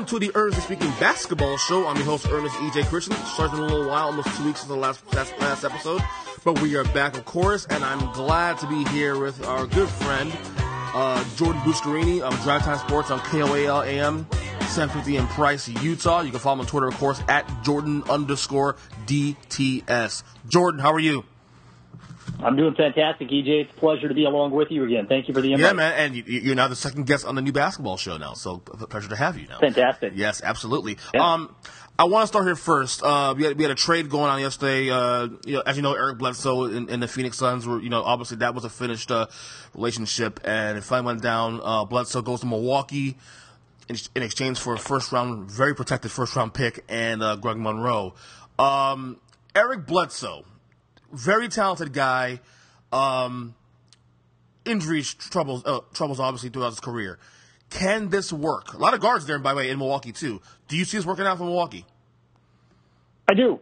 to the Earnestly Speaking Basketball Show. I'm your host, Ernest E.J. Christian. Started in a little while, almost 2 weeks since the last episode. But we are back, of course, and I'm glad to be here with our good friend, Jordan Buscarini of Drive Time Sports on KOAL AM, 750 in Price, Utah. You can follow him on Twitter, of course, at Jordan_DTS. Jordan, how are you? I'm doing fantastic, EJ. It's a pleasure to be along with you again. Thank you for the invite. Yeah, man, and you're now the second guest on the new basketball show now, so a pleasure to have you now. Fantastic. Yes, absolutely. Yeah. I want to start here first. We had a trade going on yesterday. As you know, Eric Bledsoe and the Phoenix Suns were, obviously that was a finished relationship, and it finally went down. Bledsoe goes to Milwaukee in exchange for a very protected first-round pick and Greg Monroe. Eric Bledsoe, very talented guy. Injuries, troubles obviously throughout his career. Can this work? A lot of guards there, by the way, in Milwaukee too. Do you see this working out for Milwaukee? I do.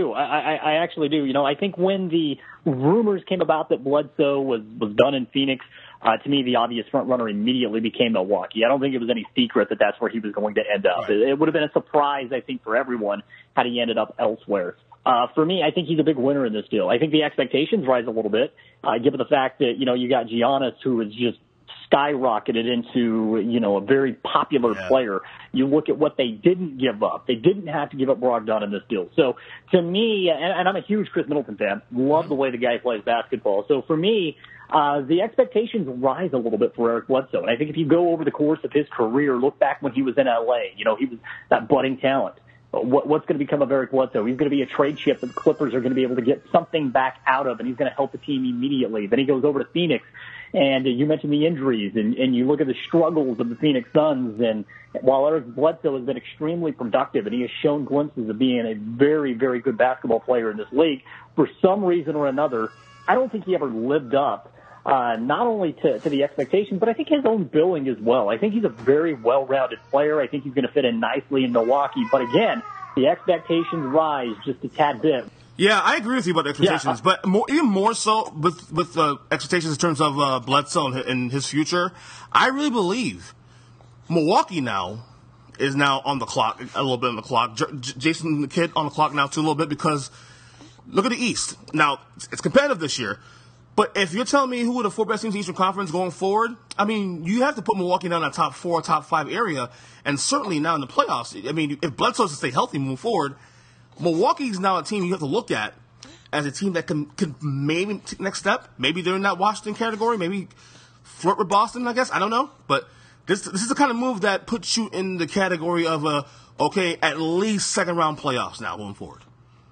I actually do. I think when the rumors came about that Bledsoe was done in Phoenix, to me, the obvious front runner immediately became Milwaukee. I don't think it was any secret that that's where he was going to end up. Right. It would have been a surprise, I think, for everyone had he ended up elsewhere. For me, I think he's a big winner in this deal. I think the expectations rise a little bit, given the fact that, you got Giannis, who is just skyrocketed into, a very popular player. You look at what they didn't give up. They didn't have to give up Brogdon in this deal. So to me, and I'm a huge Chris Middleton fan, love the way the guy plays basketball. So for me, the expectations rise a little bit for Eric Bledsoe. And I think if you go over the course of his career, look back when he was in LA, he was that budding talent. What's going to become of Eric Bledsoe? He's going to be a trade chip that the Clippers are going to be able to get something back out of, and he's going to help the team immediately. Then he goes over to Phoenix, and you mentioned the injuries, and you look at the struggles of the Phoenix Suns, and while Eric Bledsoe has been extremely productive, and he has shown glimpses of being a very, very good basketball player in this league, for some reason or another, I don't think he ever lived up not only to the expectations, but I think his own billing as well. I think he's a very well-rounded player. I think he's going to fit in nicely in Milwaukee. But again, the expectations rise just a tad bit. Yeah, I agree with you about the expectations, but even more so with expectations in terms of Bledsoe and his future. I really believe Milwaukee now is on the clock, a little bit on the clock. Jason Kidd on the clock now too a little bit, because look at the East. Now, it's competitive this year. But if you're telling me who are the four best teams in the Eastern Conference going forward, I mean, you have to put Milwaukee down in that top 4, top 5 area, and certainly now in the playoffs. I mean, if Bledsoe to stay healthy moving forward, Milwaukee's now a team you have to look at as a team that can maybe take the next step. Maybe they're in that Washington category, maybe flirt with Boston, I guess. I don't know. But this is the kind of move that puts you in the category of, at least second-round playoffs now moving forward.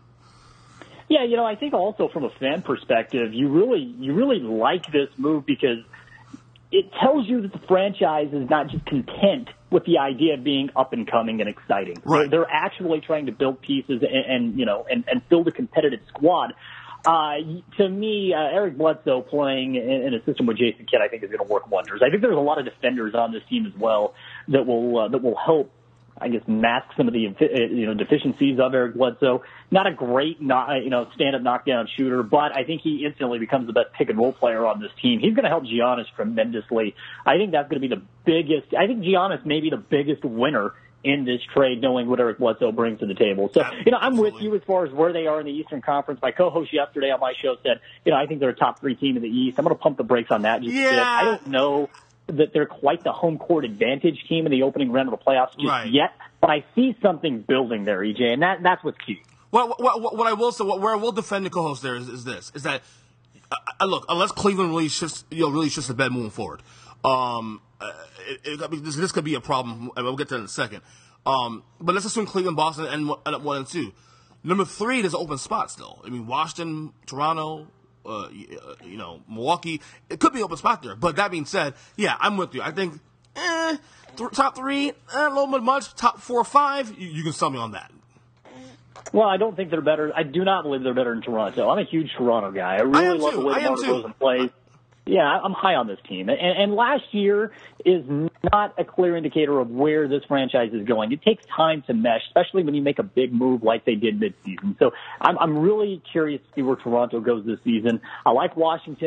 Yeah, I think also from a fan perspective, you really like this move because it tells you that the franchise is not just content with the idea of being up and coming and exciting. Right. They're actually trying to build pieces and build a competitive squad. To me, Eric Bledsoe playing in a system with Jason Kidd, I think is going to work wonders. I think there's a lot of defenders on this team as well that will help, I guess, mask some of the deficiencies of Eric Bledsoe. Not a great stand-up knockdown shooter, but I think he instantly becomes the best pick-and-roll player on this team. He's going to help Giannis tremendously. I think that's going to be the biggest. I think Giannis may be the biggest winner in this trade, knowing what Eric Bledsoe brings to the table. So, I'm with you as far as where they are in the Eastern Conference. My co-host yesterday on my show said, I think they're a top 3 team in the East. I'm going to pump the brakes on that just a bit. I don't know that they're quite the home court advantage team in the opening round of the playoffs just yet, but I see something building there, EJ, and that's what's key. What I will say, where I will defend the co-host there is that look, unless Cleveland really shifts the bed moving forward, this could be a problem, and we'll get to that in a second. But let's assume Cleveland, Boston, and 1 and 2. Number 3, there's an open spot still. I mean, Washington, Toronto, Milwaukee, it could be an open spot there. But that being said, yeah, I'm with you. I think top 3, a little bit much. Top 4 or 5, you can sell me on that. Well, I don't think they're better. I do not believe they're better than Toronto. I'm a huge Toronto guy. I really love the way DeMar DeRozan plays. Yeah, I'm high on this team. And last year is not a clear indicator of where this franchise is going. It takes time to mesh, especially when you make a big move like they did midseason. So I'm really curious to see where Toronto goes this season. I like Washington.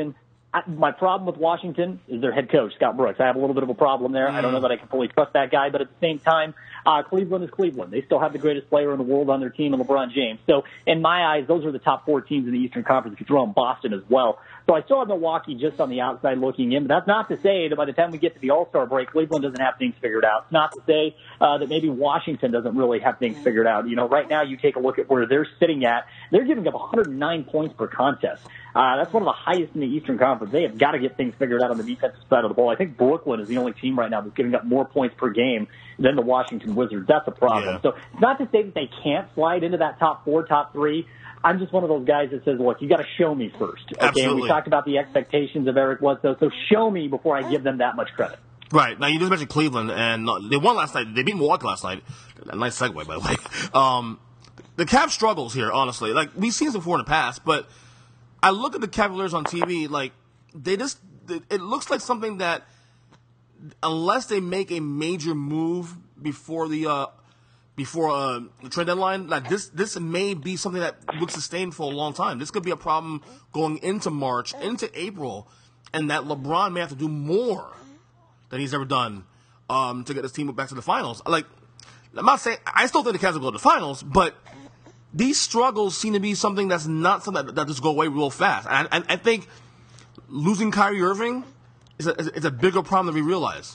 My problem with Washington is their head coach, Scott Brooks. I have a little bit of a problem there. I don't know that I can fully trust that guy, but at the same time, Cleveland is Cleveland. They still have the greatest player in the world on their team, and LeBron James. So in my eyes, those are the top 4 teams in the Eastern Conference if you throw in Boston as well. So I still have Milwaukee just on the outside looking in, but that's not to say that by the time we get to the All-Star break, Cleveland doesn't have things figured out. It's not to say that maybe Washington doesn't really have things figured out. You know, right now you take a look at where they're sitting at. They're giving up 109 points per contest. That's one of the highest in the Eastern Conference. They have got to get things figured out on the defensive side of the ball. I think Brooklyn is the only team right now that's giving up more points per game than the Washington Wizards. That's a problem. Yeah. So it's not to say that they can't slide into that top 4, top 3. I'm just one of those guys that says, look, you got to show me first. Okay, Absolutely. and we talked about the expectations of Eric Bledsoe, so show me before I give them that much credit. Right. Now, you just mentioned Cleveland, and they won last night. They beat Milwaukee last night. A nice segue, by the way. The Cavs struggles here, honestly. Like, we've seen this before in the past, but I look at the Cavaliers on TV, like, it looks like something that, unless they make a major move before the trade deadline, like this may be something that would sustain for a long time. This could be a problem going into March, into April, and that LeBron may have to do more than he's ever done to get his team back to the finals. Like, I'm not saying I still think the Cavs will go to the finals, but these struggles seem to be something that's not something that just go away real fast. And I think losing Kyrie Irving is a bigger problem than we realize.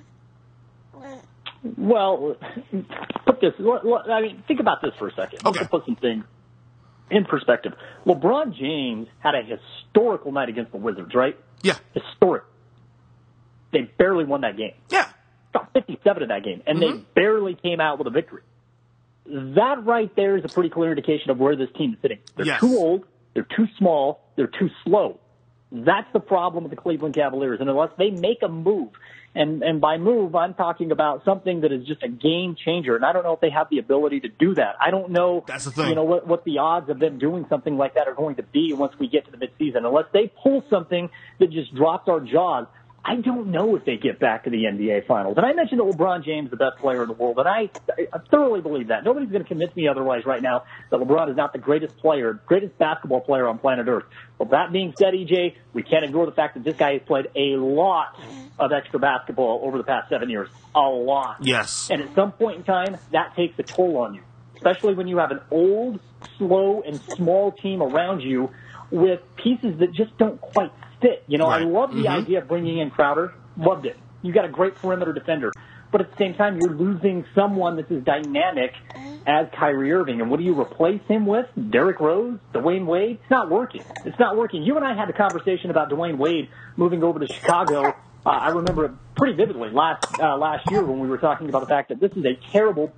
Well, think about this for a second. Okay. Let's put some things in perspective. LeBron James had a historical night against the Wizards, right? Yeah. Historic. They barely won that game. Yeah. Got 57 in that game, and they barely came out with a victory. That right there is a pretty clear indication of where this team is sitting. They're too old, they're too small, they're too slow. That's the problem with the Cleveland Cavaliers. And unless they make a move, and by move, I'm talking about something that is just a game changer. And I don't know if they have the ability to do that. I don't know, That's the thing. You know, what the odds of them doing something like that are going to be once we get to the midseason. Unless they pull something that just drops our jaws, I don't know if they get back to the NBA Finals. And I mentioned that LeBron James is the best player in the world, and I thoroughly believe that. Nobody's going to convince me otherwise right now that LeBron is not the greatest basketball player on planet Earth. But that being said, EJ, we can't ignore the fact that this guy has played a lot of extra basketball over the past 7 years. A lot. Yes. And at some point in time, that takes a toll on you, especially when you have an old, slow, and small team around you with pieces that just don't quite fit. You know, Right. I love the idea of bringing in Crowder. Loved it. You got a great perimeter defender. But at the same time, you're losing someone that's as dynamic as Kyrie Irving. And what do you replace him with? Derrick Rose? Dwayne Wade? It's not working. It's not working. You and I had a conversation about Dwayne Wade moving over to Chicago. I remember it pretty vividly last year when we were talking about the fact that this is a terrible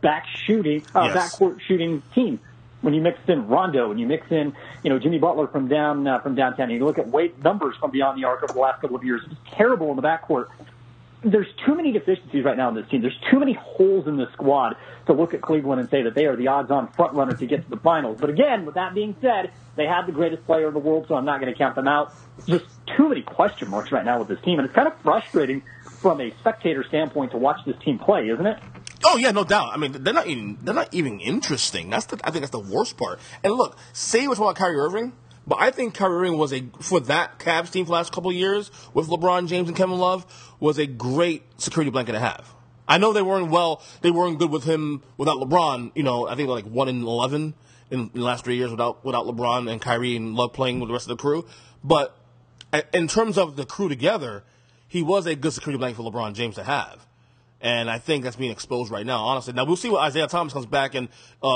backcourt shooting team. When you mix in Rondo and you mix in, Jimmy Butler from downtown, and you look at Wade's numbers from beyond the arc over the last couple of years, it's terrible in the backcourt. There's too many deficiencies right now in this team. There's too many holes in the squad to look at Cleveland and say that they are the odds-on front runner to get to the finals. But again, with that being said, they have the greatest player in the world, so I'm not going to count them out. Just too many question marks right now with this team, and it's kind of frustrating from a spectator standpoint to watch this team play, isn't it? Oh yeah, no doubt. I mean, they're not even interesting. I think that's the worst part. And look, say what's about Kyrie Irving, but I think Kyrie Irving for that Cavs team for the last couple of years with LeBron James and Kevin Love was a great security blanket to have. I know they weren't good with him without LeBron. I think they're like 1-11 in the last 3 years without LeBron and Kyrie and Love playing with the rest of the crew. But in terms of the crew together, he was a good security blanket for LeBron James to have. And I think that's being exposed right now, honestly. Now, we'll see what Isaiah Thomas comes back in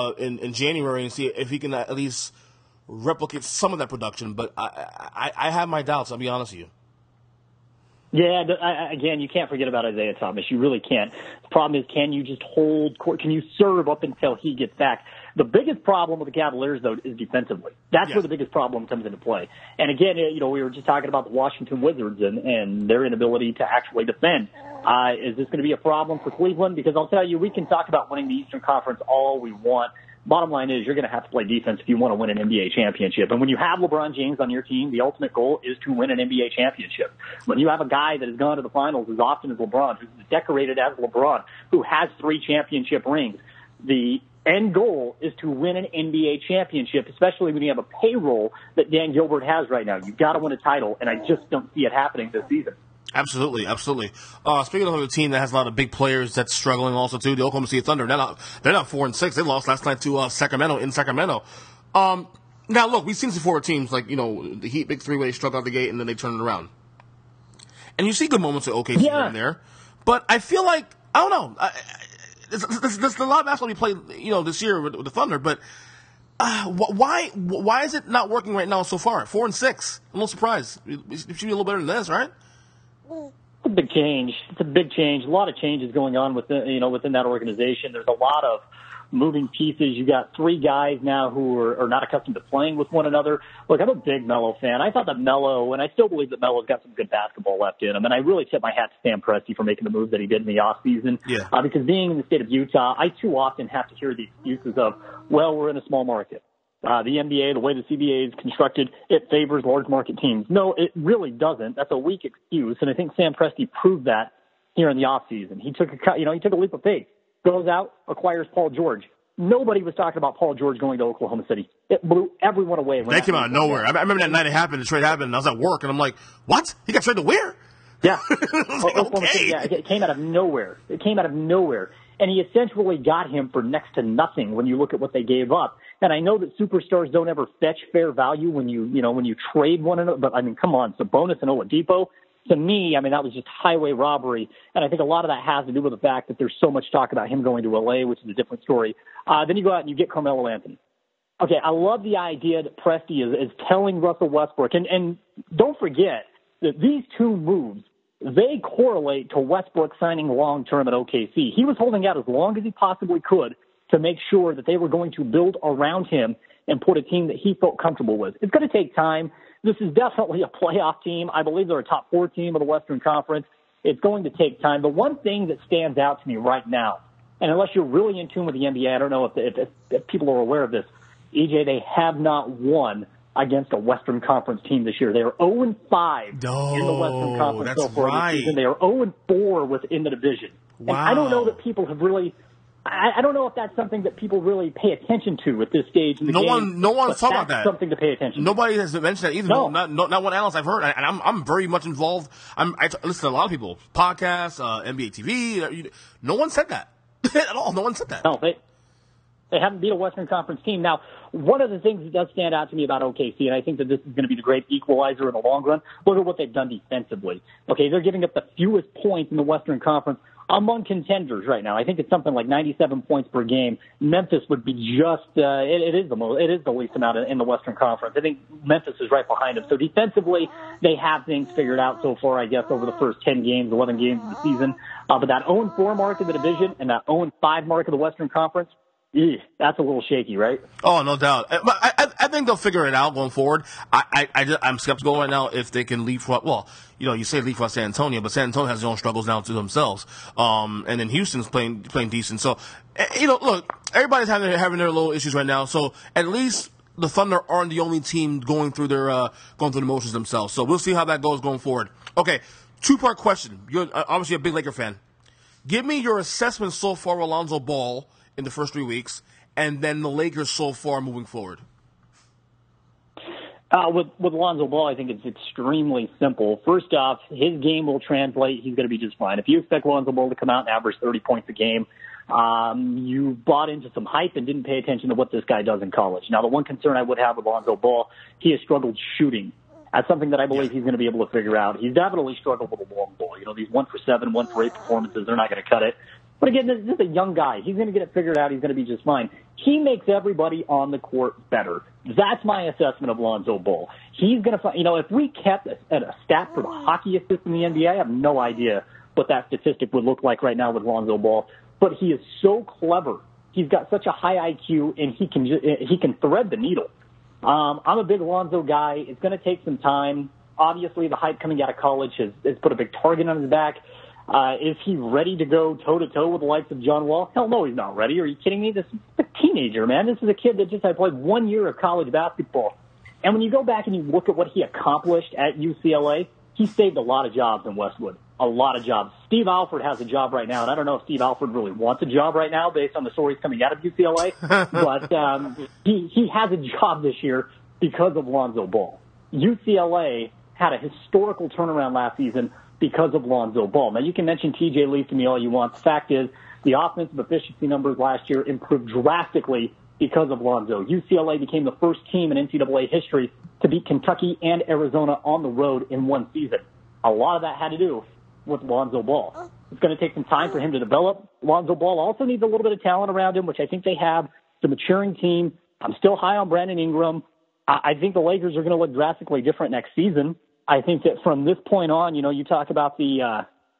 January and see if he can at least replicate some of that production. But I have my doubts, I'll be honest with you. Yeah, again, you can't forget about Isaiah Thomas. You really can't. The problem is, can you just hold court? Can you serve up until he gets back? The biggest problem with the Cavaliers, though, is defensively. That's where the biggest problem comes into play. And again, we were just talking about the Washington Wizards and their inability to actually defend. Is this going to be a problem for Cleveland? Because I'll tell you, we can talk about winning the Eastern Conference all we want. Bottom line is, you're going to have to play defense if you want to win an NBA championship. And when you have LeBron James on your team, the ultimate goal is to win an NBA championship. When you have a guy that has gone to the finals as often as LeBron, who's decorated as LeBron, who has 3 championship rings, the end goal is to win an NBA championship, especially when you have a payroll that Dan Gilbert has right now. You've got to win a title, and I just don't see it happening this season. Absolutely, absolutely. Speaking of a team that has a lot of big players that's struggling also too, the Oklahoma City Thunder. They're not 4-6. They lost last night to Sacramento in Sacramento. Now look, we've seen some forward teams like the Heat big three where they struggle out the gate and then they turn it around. And you see good moments at OKC here and there, but I feel like I don't know. There's a lot of basketball we played this year with the Thunder, but why is it not working right now so far? 4-6. I'm a little surprised. It should be a little better than this, right? It's a big change. It's a big change. A lot of changes going on within that organization. There's a lot of moving pieces. You got three guys now who are not accustomed to playing with one another. Look, I'm a big Melo fan. I thought that Melo, and I still believe that Melo's got some good basketball left in him, and I really tip my hat to Sam Presti for making the moves that he did in the offseason. Yeah. Because being in the state of Utah, I too often have to hear the excuses of, well, we're in a small market. The NBA, the way the CBA is constructed, it favors large market teams. No, it really doesn't. That's a weak excuse, and I think Sam Presti proved that here in the offseason. He took a leap of faith. Goes out, acquires Paul George. Nobody was talking about Paul George going to Oklahoma City. It blew everyone away. That came out of nowhere. I remember that night the trade happened, and I was at work, and I'm like, what? He got traded to where? Yeah. Oklahoma City, yeah, it came out of nowhere. And he essentially got him for next to nothing when you look at what they gave up. And I know that superstars don't ever fetch fair value when you trade one another, but I mean, come on, Sabonis and Oladipo. To me, I mean, that was just highway robbery. And I think a lot of that has to do with the fact that there's so much talk about him going to LA, which is a different story. Then you go out and you get Carmelo Anthony. Okay, I love the idea that Presti is telling Russell Westbrook. And don't forget that these two moves, they correlate to Westbrook signing long-term at OKC. He was holding out as long as he possibly could to make sure that they were going to build around him and put a team that he felt comfortable with. It's going to take time. This is definitely a playoff team. I believe they're a top 4 team of the Western Conference. It's going to take time. The one thing that stands out to me right now, and unless you're really in tune with the NBA, I don't know if people are aware of this, EJ, they have not won against a Western Conference team this year. They are 0-5 in the Western Conference so far this season. They are 0-4 within the division. Wow. And I don't know that people have really – I don't know if that's something that people really pay attention to at this stage in the game. No one's talking about that. Something to pay attention to. Nobody has mentioned that either. No. Not one analyst I've heard. And I'm very much involved. I listen to a lot of people, podcasts, NBA TV. No one said that at all. No one said that. No, they haven't beat a Western Conference team. Now, one of the things that does stand out to me about OKC, and I think that this is going to be the great equalizer in the long run, look at what they've done defensively. Okay, they're giving up the fewest points in the Western Conference among contenders right now. I think it's something like 97 points per game. Memphis would be just it is the least amount in the Western Conference. I think Memphis is right behind them. So defensively, they have things figured out so far, I guess, over the first 10 games, 11 games of the season. But that 0-4 mark of the division and that 0-5 mark of the Western Conference, that's a little shaky, right? Oh, no doubt. But I think they'll figure it out going forward. I'm skeptical right now if they can leapfrog. Well, you say leapfrog San Antonio, but San Antonio has their own struggles now to themselves. And then Houston's playing decent. So, look, everybody's having their little issues right now. So at least the Thunder aren't the only team going through the motions themselves. So we'll see how that goes going forward. Okay, 2-part question. You're obviously a big Laker fan. Give me your assessment so far of Lonzo Ball in the first 3 weeks, and then the Lakers so far moving forward. With Lonzo Ball, I think it's extremely simple. First off, his game will translate. He's going to be just fine. If you expect Lonzo Ball to come out and average 30 points a game, you bought into some hype and didn't pay attention to what this guy does in college. Now, the one concern I would have with Lonzo Ball, he has struggled shooting. That's something that I believe he's going to be able to figure out. He's definitely struggled with the long ball. These 1-for-7, 1-for-8 performances, they're not going to cut it. But again, this is a young guy. He's going to get it figured out. He's going to be just fine. He makes everybody on the court better. That's my assessment of Lonzo Ball. He's going to, if we kept a stat for the hockey assist in the NBA, I have no idea what that statistic would look like right now with Lonzo Ball. But he is so clever. He's got such a high IQ, and he can thread the needle. I'm a big Lonzo guy. It's going to take some time. Obviously, the hype coming out of college has put a big target on his back. Is he ready to go toe-to-toe with the likes of John Wall? Hell no, he's not ready. Are you kidding me? This is a teenager, man. This is a kid that just had played 1 year of college basketball. And when you go back and you look at what he accomplished at UCLA, he saved a lot of jobs in Westwood. A lot of jobs. Steve Alford has a job right now, and I don't know if Steve Alford really wants a job right now based on the stories coming out of UCLA, but he has a job this year because of Lonzo Ball. UCLA had a historical turnaround last season because of Lonzo Ball. Now, you can mention T.J. Leaf to me all you want. The fact is, the offensive efficiency numbers last year improved drastically because of Lonzo. UCLA became the first team in NCAA history to beat Kentucky and Arizona on the road in one season. A lot of that had to do with Lonzo Ball. It's going to take some time for him to develop. Lonzo Ball also needs a little bit of talent around him, which I think they have. The maturing team. I'm still high on Brandon Ingram. I think the Lakers are going to look drastically different next season. I think that from this point on, you talk about the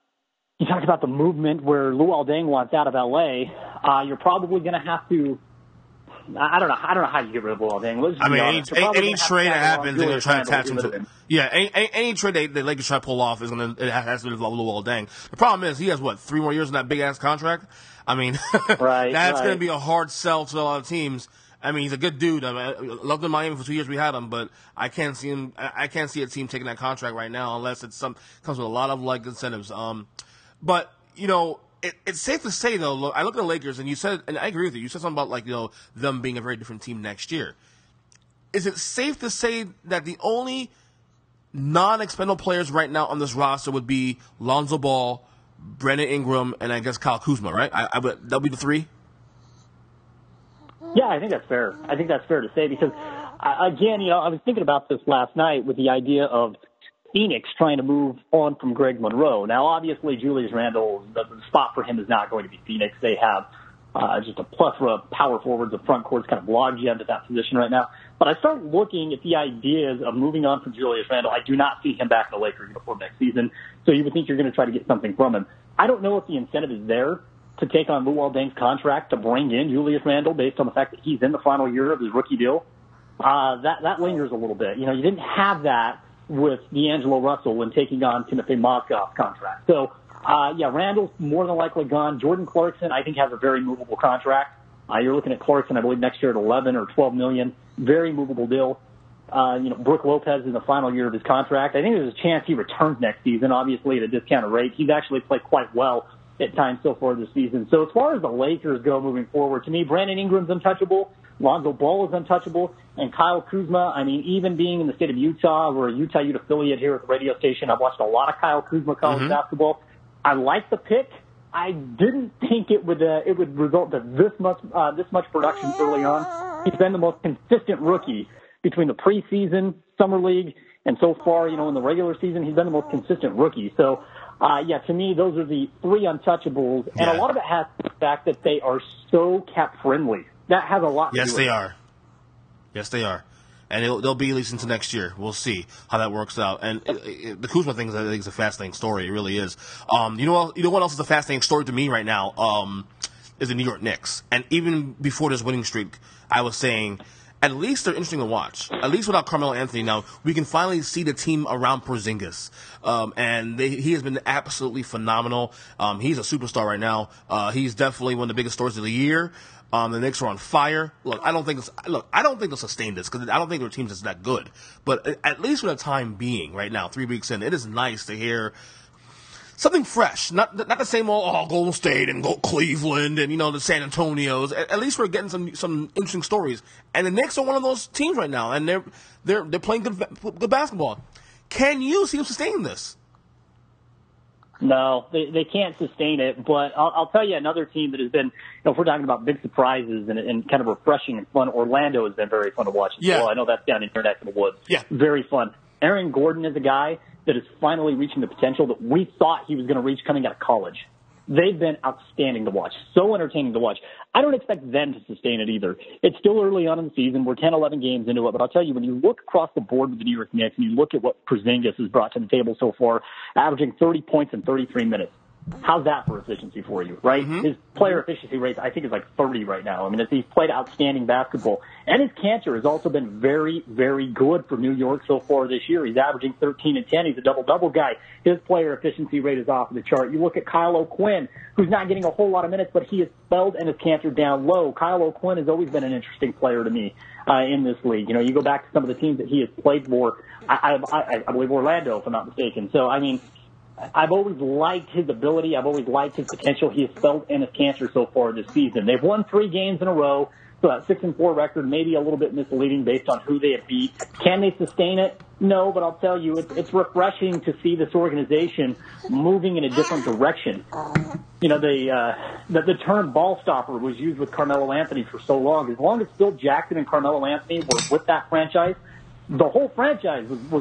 movement where Luol Deng wants out of LA. You're probably going to have to. I don't know how you get rid of Luol Deng. Any trade that happens, they're going to try to attach him to. Yeah, any trade the Lakers try to pull off it has to involve Luol Deng. The problem is he has 3 more years in that big ass contract. I mean, that's going to be a hard sell to a lot of teams. I mean, he's a good dude. I loved him in Miami for 2 years. We had him, but I can't see a team taking that contract right now unless comes with a lot of incentives. But it's safe to say though. Look, I look at the Lakers, and you said, and I agree with you. You said something about them being a very different team next year. Is it safe to say that the only non-expendable players right now on this roster would be Lonzo Ball, Brandon Ingram, and I guess Kyle Kuzma, right? That'll be the 3. Yeah, I think that's fair. I think that's fair to say because, again, I was thinking about this last night with the idea of Phoenix trying to move on from Greg Monroe. Now, obviously, Julius Randle, the spot for him is not going to be Phoenix. They have just a plethora of power forwards. The front court's kind of logjammed at that position right now. But I start looking at the ideas of moving on from Julius Randle. I do not see him back in the Lakers uniform next season, so you would think you're going to try to get something from him. I don't know if the incentive is there to take on Luol Deng's contract to bring in Julius Randle based on the fact that he's in the final year of his rookie deal. That lingers a little bit. You didn't have that with D'Angelo Russell when taking on Timothy Mozgov's contract. So, Randle's more than likely gone. Jordan Clarkson, I think, has a very movable contract. You're looking at Clarkson, I believe, next year at $11 or $12 million. Very movable deal. Brook Lopez in the final year of his contract. I think there's a chance he returns next season, obviously at a discounted rate. He's actually played quite well at times so far this season. So as far as the Lakers go moving forward, to me, Brandon Ingram's untouchable, Lonzo Ball is untouchable, and Kyle Kuzma, even being in the state of Utah, we're a Utah Ute affiliate here at the radio station, I've watched a lot of Kyle Kuzma college basketball. I like the pick. I didn't think it would result in this much production early on. He's been the most consistent rookie between the preseason, summer league, and so far, in the regular season, he's been the most consistent rookie. So, to me, those are the 3 untouchables, and a lot of it has to do with the fact that they are so cap friendly. That has a lot to do with it. Yes, they are. And they'll be at least into next year. We'll see how that works out. And the Kuzma thing, I think, is a fascinating story. It really is. You know what else is a fascinating story to me right now? Is the New York Knicks. And even before this winning streak, I was saying, at least they're interesting to watch. At least without Carmelo Anthony now, we can finally see the team around Porzingis. And he has been absolutely phenomenal. He's a superstar right now. He's definitely one of the biggest stories of the year. The Knicks are on fire. Look, I don't think they'll sustain this because I don't think their team's just that good. But at least for the time being, right now, 3 weeks in, it is nice to hear something fresh. Not the same old Golden State and Cleveland and the San Antonios. At least we're getting some interesting stories. And the Knicks are one of those teams right now, and they're playing good basketball. Can you see them sustaining this? No, they can't sustain it. But I'll tell you another team that has been, if we're talking about big surprises and kind of refreshing and fun, Orlando has been very fun to watch as well. I know that's down in your neck of the woods. Yeah. Very fun. Aaron Gordon is a guy that is finally reaching the potential that we thought he was going to reach coming out of college. They've been outstanding to watch, so entertaining to watch. I don't expect them to sustain it either. It's still early on in the season. We're 10, 11 games into it, but I'll tell you, when you look across the board with the New York Knicks and you look at what Porzingis has brought to the table so far, averaging 30 points in 33 minutes, How's that for efficiency for you, right? His player efficiency rate, I think, is like 30 right now. I mean, he's played outstanding basketball. And his cancer has also been very, very good for New York so far this year. He's averaging 13 and 10. He's a double-double guy. His player efficiency rate is off the chart. You look at Kyle O'Quinn, who's not getting a whole lot of minutes, but he has spelled and his cancer down low. Kyle O'Quinn has always been an interesting player to me in this league. You know, you go back to some of the teams that he has played for. I believe Orlando, if I'm not mistaken. So, I mean, I've always liked his ability. I've always liked his potential. He has spelled in his cancer so far this season. They've won 3 games in a row, so that 6-4 record may be a little bit misleading based on who they have beat. Can they sustain it? No, but I'll tell you, it's refreshing to see this organization moving in a different direction. You know, the term ball stopper was used with Carmelo Anthony for so long. As long as Phil Jackson and Carmelo Anthony were with that franchise, the whole franchise was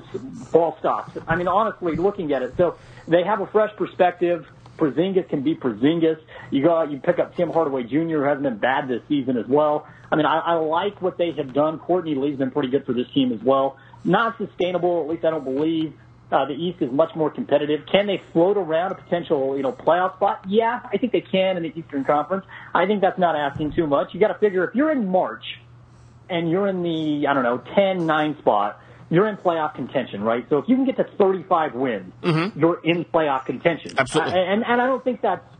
ball stops. I mean, honestly, looking at it. So they have a fresh perspective. Porzingis can be Porzingis. You pick up Tim Hardaway Jr., who hasn't been bad this season as well. I mean, I like what they have done. Courtney Lee's been pretty good for this team as well. Not sustainable, at least I don't believe. The East is much more competitive. Can they float around a potential, playoff spot? Yeah, I think they can in the Eastern Conference. I think that's not asking too much. You got to figure if you're in March and you're in the, 10-9 spot, you're in playoff contention, right? So if you can get to 35 wins, you're in playoff contention. Absolutely. And I don't think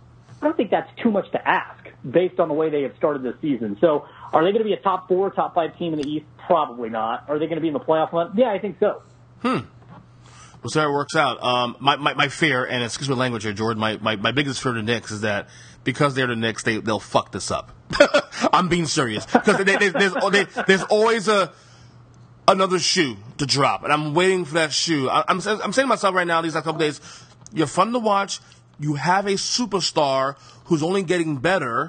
that's too much to ask based on the way they have started this season. So are they going to be a top 4, top 5 team in the East? Probably not. Are they going to be in the playoff hunt? Yeah, I think so. We'll see how it works out. My fear, and excuse my language here, Jordan, my biggest fear to the Knicks is that because they're the Knicks, they'll fuck this up. I'm being serious. Because there's always another shoe to drop, and I'm waiting for that shoe. I'm saying to myself right now, these last couple days, you're fun to watch. You have a superstar who's only getting better.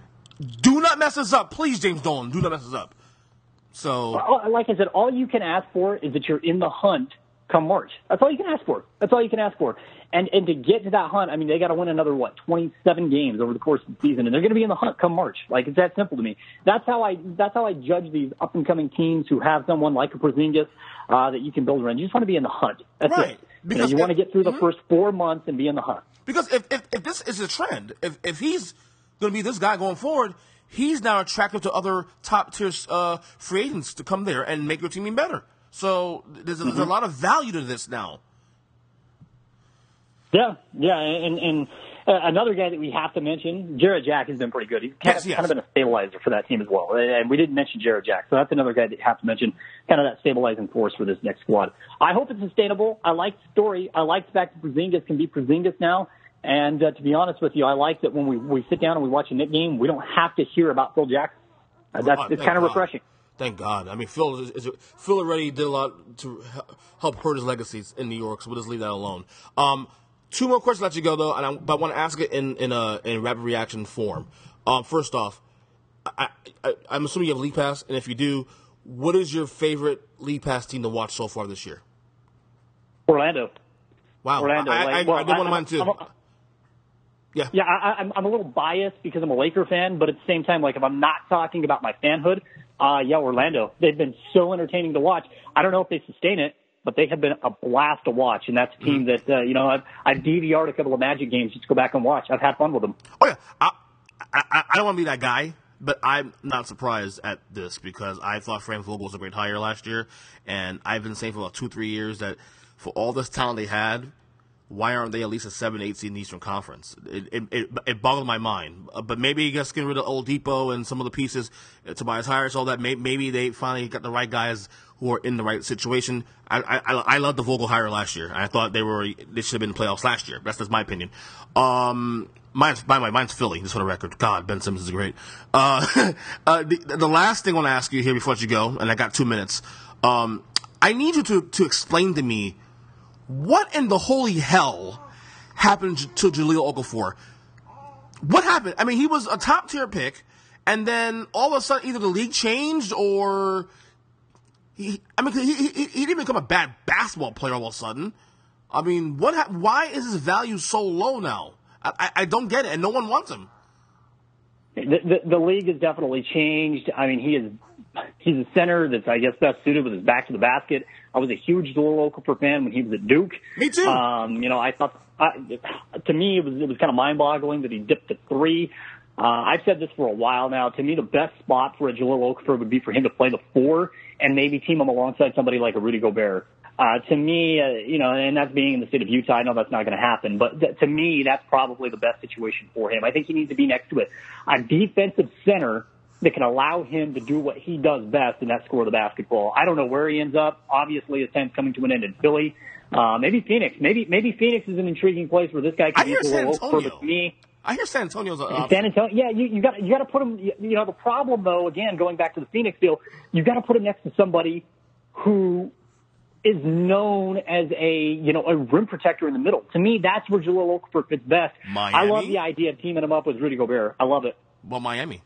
Do not mess us up. Please, James Dolan, do not mess us up. So, like I said, all you can ask for is that you're in the hunt come March. That's all you can ask for. That's all you can ask for. And to get to that hunt, I mean, they got to win another, 27 games over the course of the season, and they're going to be in the hunt come March. Like, it's that simple to me. That's how I judge these up-and-coming teams who have someone like a Porzingis that you can build around. You just want to be in the hunt. That's right. It. Because you want to get through the first 4 months and be in the hunt. Because if this is a trend, if he's going to be this guy going forward, he's now attractive to other top-tier free agents to come there and make your team even better. So there's a lot of value to this now. Yeah, and another guy that we have to mention, Jarrett Jack has been pretty good. He's kind of been a stabilizer for that team as well. And we didn't mention Jarrett Jack, so that's another guy that you have to mention, kind of that stabilizing force for this next squad. I hope it's sustainable. I like the story. I like the fact that Porzingis can be Porzingis now. And to be honest with you, I like that when we sit down and we watch a Knicks game, we don't have to hear about Phil Jackson. It's kind of refreshing. Thank God. I mean, Phil already did a lot to help hurt his legacies in New York, so we'll just leave that alone. 2 more questions to let you go, though, but I want to ask it in rapid reaction form. First off, I'm assuming you have League Pass, and if you do, what is your favorite League Pass team to watch so far this year? Orlando. Wow. Orlando. I did one of mine, too. Yeah, I'm a little biased because I'm a Laker fan, but at the same time, like if I'm not talking about my fanhood, Orlando. They've been so entertaining to watch. I don't know if they sustain it, but they have been a blast to watch, and that's a team that I've DVR'd a couple of Magic games just to go back and watch. I've had fun with them. Oh yeah, I don't want to be that guy, but I'm not surprised at this because I thought Frank Vogel was a great hire last year, and I've been saying for about 2-3 years that for all this talent they had, why aren't they at least a 7-8 seed in the Eastern Conference? It boggled my mind. But maybe just getting rid of Oladipo and some of the pieces, Tobias Harris, all that. Maybe they finally got the right guys who are in the right situation. I loved the Vogel hire last year. I thought they should have been in the playoffs last year. That's just my opinion. Mine's Philly, just for the record. God, Ben Simmons is great. The last thing I want to ask you here before I let you go, and I got 2 minutes. I need you to explain to me what in the holy hell happened to Jahlil Okafor? What happened? I mean, he was a top-tier pick, and then all of a sudden either the league changed or he didn't become a bad basketball player all of a sudden. I mean, why is his value so low now? I don't get it, and no one wants him. The league has definitely changed. I mean, He's a center that's, I guess, best suited with his back to the basket. I was a huge Jahlil Okafor fan when he was at Duke. Me too. I thought, to me, it was kind of mind-boggling that he dipped to 3. I've said this for a while now. To me, the best spot for a Jahlil Okafor would be for him to play the 4 and maybe team him alongside somebody like a Rudy Gobert. To me, and that's being in the state of Utah. I know that's not going to happen, but to me, that's probably the best situation for him. I think he needs to be next to a defensive center that can allow him to do what he does best, and that's score the basketball. I don't know where he ends up. Obviously, his time's coming to an end in Philly. Maybe Phoenix. Maybe Phoenix is an intriguing place where this guy can be a little over. But to me, I hear San Antonio's an option. San Antonio. Yeah, you got to put him. The problem though, again, going back to the Phoenix deal, you got to put him next to somebody who is known as a rim protector in the middle. To me, that's where Jahlil Okafor fits best. Miami? I love the idea of teaming him up with Rudy Gobert. I love it. Well, Miami,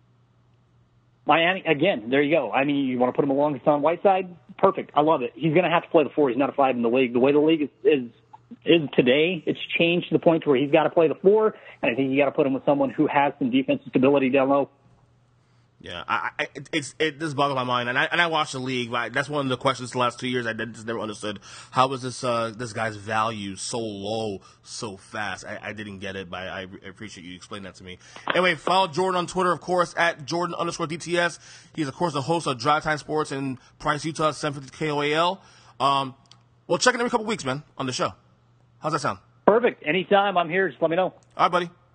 again, there you go. I mean, you want to put him along with Hassan Whiteside? Perfect. I love it. He's going to have to play the 4. He's not a 5 in the league. The way the league is today, it's changed to the point where he's got to play the 4, and I think you got to put him with someone who has some defensive stability down low. Yeah, it just boggles my mind, and I watched the league. Right? That's one of the questions the last 2 years I just never understood. How was this guy's value so low so fast? I didn't get it, but I appreciate you explaining that to me. Anyway, follow Jordan on Twitter, of course, at Jordan_DTS. He's of course the host of Drive Time Sports in Price, Utah, 750 KOAL. We'll check in every couple weeks, man, on the show. How's that sound? Perfect. Anytime I'm here, just let me know. All right, buddy.